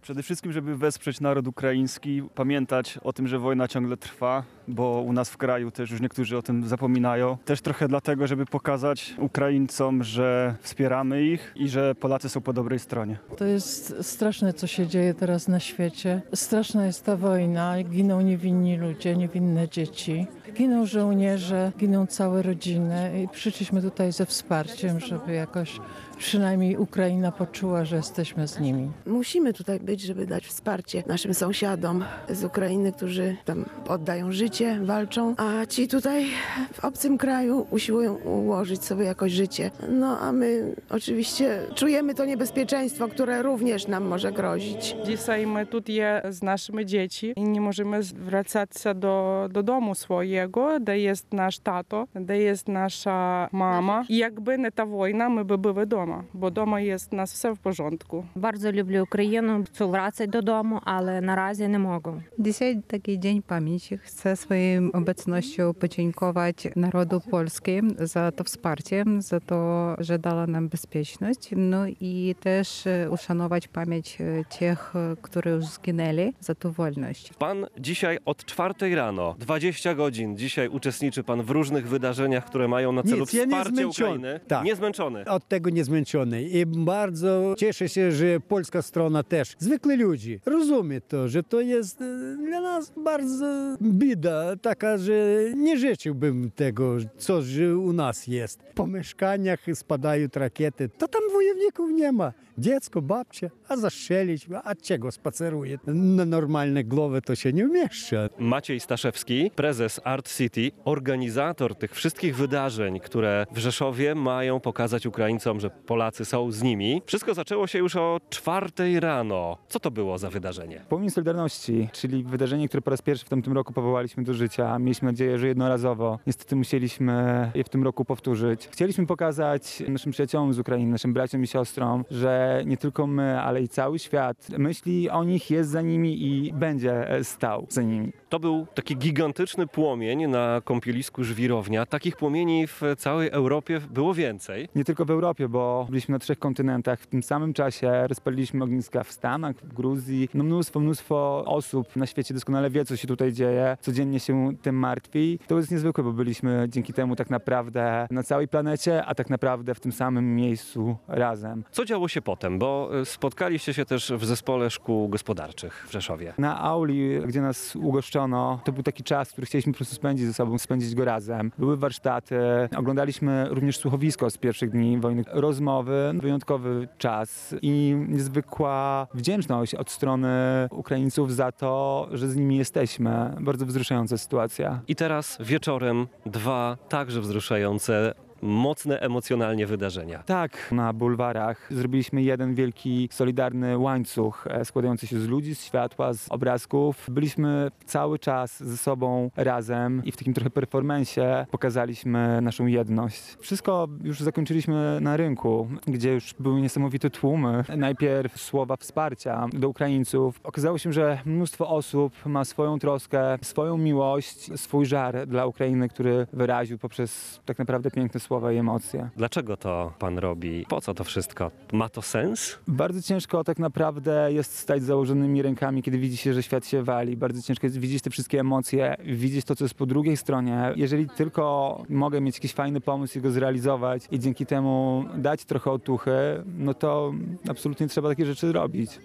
Przede wszystkim, żeby wesprzeć naród ukraiński, pamiętać o tym, że wojna ciągle trwa, bo u nas w kraju też już niektórzy o tym zapominają. Też trochę dlatego, żeby pokazać Ukraińcom, że wspieramy ich i że Polacy są po dobrej stronie. To jest straszne, co się dzieje teraz na świecie. Straszna jest ta wojna. Giną niewinni ludzie, niewinne dzieci. Giną żołnierze, giną całe rodziny i przyszliśmy tutaj ze wsparciem, żeby jakoś przynajmniej Ukraina poczuła, że jesteśmy z nimi. Musimy tutaj być, żeby dać wsparcie naszym sąsiadom z Ukrainy, którzy tam oddają życie, walczą, a ci tutaj w obcym kraju usiłują ułożyć sobie jakoś życie. No a my oczywiście czujemy to niebezpieczeństwo, które również nam może grozić. Dzisiaj my тут є з нашими дітьми і не можемо вертатися до дому свого, де є наш тато, де є наша мама. І якби не та війна, ми би були вдома, бо вдома є у нас все в порządku. Bardzo lubię Україну, chcę wracać do domu, ale na razie nie mogę. Dzisiaj taki dzień pamięci. Chcę swoją obecnością podziękować narodu polskiemu za to wsparcie, za to, że dała nam bezpieczność. No i też uszanować pamięć tych, którzy już zginęli za tą wolność. Pan dzisiaj od 4 rano, 20 godzin, dzisiaj uczestniczy pan w różnych wydarzeniach, które mają na celu wsparcie Ukrainy. Tak. Niezmęczony. Od tego niezmęczony i bardzo cieszę się, że polska strona też, zwykli ludzie, rozumie to, że to jest dla nas bardzo bida taka, że nie życzyłbym tego, co że u nas jest. Po mieszkaniach spadają rakiety, to tam wojowników nie ma. Dziecko, babcia, a zastrzelić, a czego spaceruje? Na normalne głowy to się nie umieszcza. Maciej Staszewski, prezes Art City, organizator tych wszystkich wydarzeń, które w Rzeszowie mają pokazać Ukraińcom, że Polacy są z nimi. Wszystko zaczęło się już o 4 rano. Co to było za wydarzenie? Płomień Solidarności, czyli wydarzenie, które po raz pierwszy w tamtym roku powołaliśmy do życia. Mieliśmy nadzieję, że jednorazowo. Niestety musieliśmy je w tym roku powtórzyć. Chcieliśmy pokazać naszym przyjaciołom z Ukrainy, naszym braciom i siostrom, że nie tylko my, ale i cały świat myśli o nich, jest za nimi i będzie stał za nimi. To był taki gigantyczny płomień na kąpielisku Żwirownia. Takich płomieni w całej Europie było więcej. Nie tylko w Europie, bo byliśmy na 3 kontynentach. W tym samym czasie rozpaliliśmy ogniska w Stanach, w Gruzji. No mnóstwo osób na świecie doskonale wie, co się tutaj dzieje. Codziennie się tym martwi. To jest niezwykłe, bo byliśmy dzięki temu tak naprawdę na całej planecie, a tak naprawdę w tym samym miejscu razem. Co działo się potem? Bo spotkaliście się też w zespole szkół gospodarczych w Rzeszowie. Na auli, gdzie nas ugoszczono, to był taki czas, który chcieliśmy po prostu spędzić ze sobą, spędzić go razem. Były warsztaty, oglądaliśmy również słuchowisko z pierwszych dni wojny. Rozmowy, wyjątkowy czas i niezwykła wdzięczność od strony Ukraińców za to, że z nimi jesteśmy. Bardzo wzruszająca sytuacja. I teraz wieczorem 2 także wzruszające, mocne emocjonalnie wydarzenia. Tak, na bulwarach zrobiliśmy jeden wielki, solidarny łańcuch składający się z ludzi, z światła, z obrazków. Byliśmy cały czas ze sobą razem i w takim trochę performance'ie pokazaliśmy naszą jedność. Wszystko już zakończyliśmy na rynku, gdzie już były niesamowite tłumy. Najpierw słowa wsparcia do Ukraińców. Okazało się, że mnóstwo osób ma swoją troskę, swoją miłość, swój żar dla Ukrainy, który wyraził poprzez tak naprawdę piękne słowa i emocje. Dlaczego to pan robi? Po co to wszystko? Ma to sens? Bardzo ciężko tak naprawdę jest stać z założonymi rękami, kiedy widzi się, że świat się wali. Bardzo ciężko jest widzieć te wszystkie emocje, widzieć to, co jest po drugiej stronie. Jeżeli tylko mogę mieć jakiś fajny pomysł i go zrealizować i dzięki temu dać trochę otuchy, no to absolutnie trzeba takie rzeczy robić.